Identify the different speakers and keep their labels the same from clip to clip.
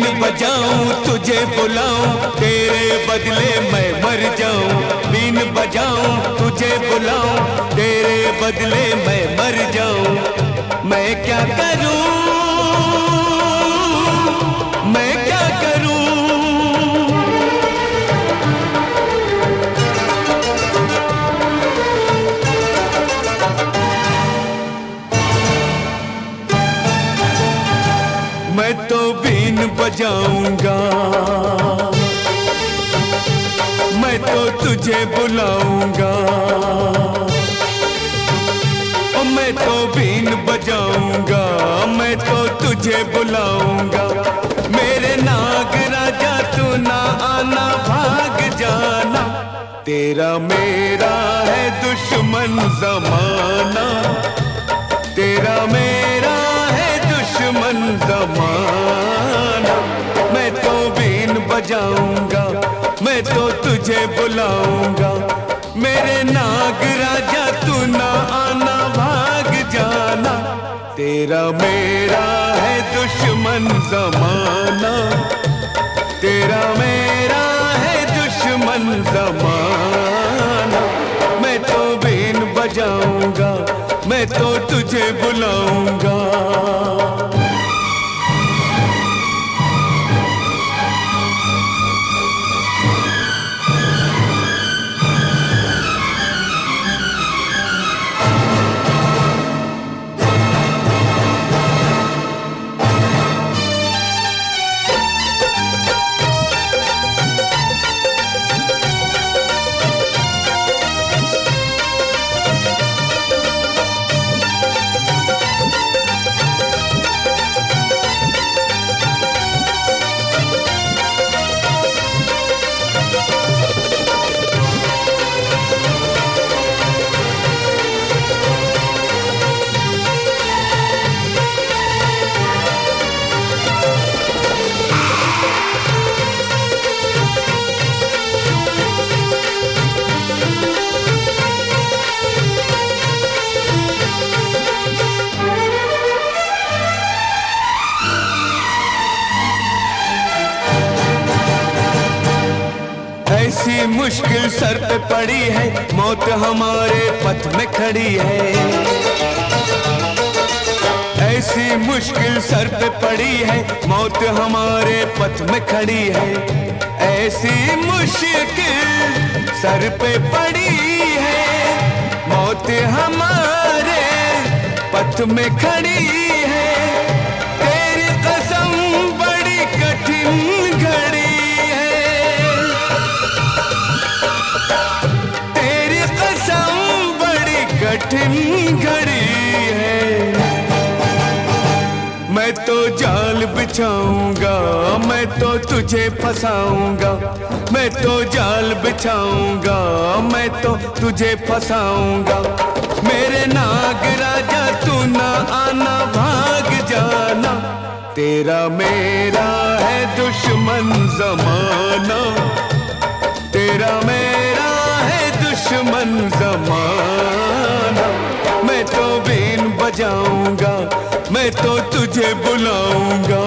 Speaker 1: बजाऊं तुझे बुलाऊं, तेरे बदले मैं मर जाऊं। बीन बजाऊं तुझे बुलाऊं, तेरे बदले मैं मर जाऊं। मैं क्या करूं, मैं क्या करूं। मैं तो बीन बजाऊंगा, मैं तो तुझे बुलाऊंगा। ओ मैं तो बीन बजाऊंगा, मैं तो तुझे बुलाऊंगा। मेरे नाग राजा तू ना आना, भाग जाना। तेरा मेरा है दुश्मन ज़माना, तेरा मेरा है दुश्मन ज़माना। मैं तो बीन बजाऊंगा, मैं तो तुझे बुलाऊंगा। मेरे नाग राजा तू ना आना, भाग जाना। तेरा मेरा है दुश्मन ज़माना, तेरा मेरा है दुश्मन ज़माना। मैं तो बीन बजाऊंगा, मैं तो तुझे बुलाऊंगा। ऐसी मुश्किल सर पे पड़ी है, मौत हमारे पथ में खड़ी है। ऐसी मुश्किल सर पे पड़ी है, मौत हमारे पथ में खड़ी है। ऐसी मुश्किल सर पे पड़ी है, मौत हमारे पथ में खड़ी है। तेरी कसम बड़ी कठिन घड़ी, कठिन घड़ी है। मैं तो जाल बिछाऊंगा, मैं तो तुझे फंसाऊंगा। मैं तो जाल बिछाऊंगा, मैं तो तुझे फंसाऊंगा। मेरे नाग राजा तू ना आना, भाग जाना। तेरा मेरा है दुश्मन ज़माना, तेरा मेरा है दुश्मन ज़माना। मैं तो बीन बजाऊंगा, मैं तो तुझे बुलाऊंगा।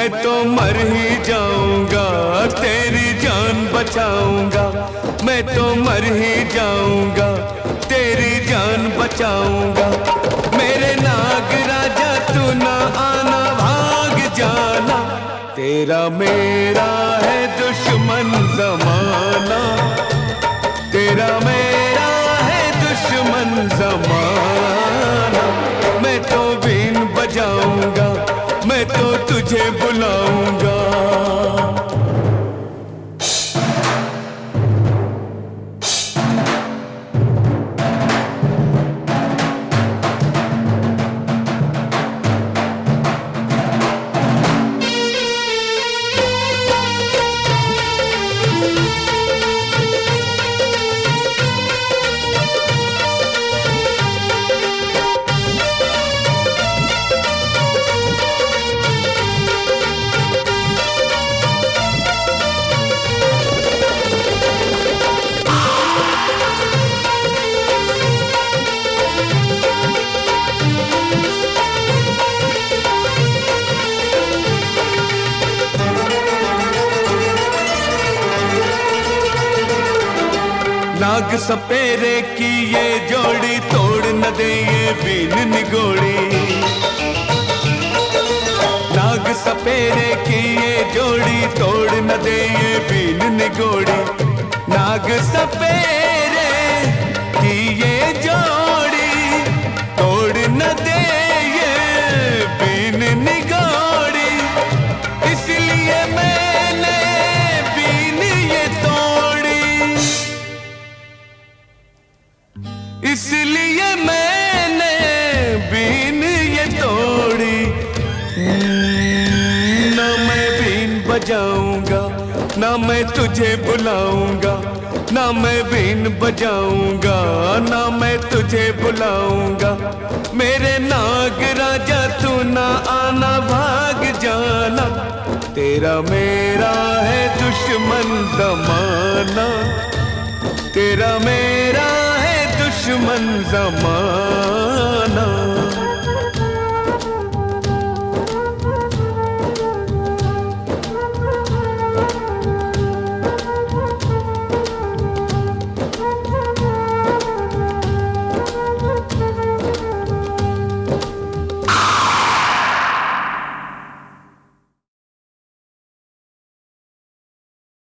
Speaker 1: मैं तो मर ही जाऊंगा, तेरी जान बचाऊंगा। मैं तो मर ही जाऊंगा, तेरी जान बचाऊंगा। मेरे नाग राजा तू ना आना, भाग जाना। तेरा मेरा है दुश्मन जमाना, तेरा मेरा है दुश्मन जमाना। मैं तो बीन बजाऊंगा, मैं तो तुझे बुलाऊंगा। नाग सपेरे की ये जोड़ी तोड़ न दे ये बीन निगोड़ी। नाग सपेरे की ये जोड़ी तोड़ न दे ये बीन निगोड़ी। नाग सपेरे की ये जोड़ी तोड़ न दे ये बीन निगोड़ी। इसलिए मैंने बीन ये तोड़ी, इसलिए मैंने बीन ये तोड़ी। ना मैं बीन बजाऊंगा, ना मैं तुझे बुलाऊंगा। ना मैं बीन बजाऊंगा, ना मैं तुझे बुलाऊंगा। मेरे नाग राजा तू ना आना, भाग जाना। तेरा मेरा है दुश्मन जमाना, तेरा मेरा है दुश्मन जमाना।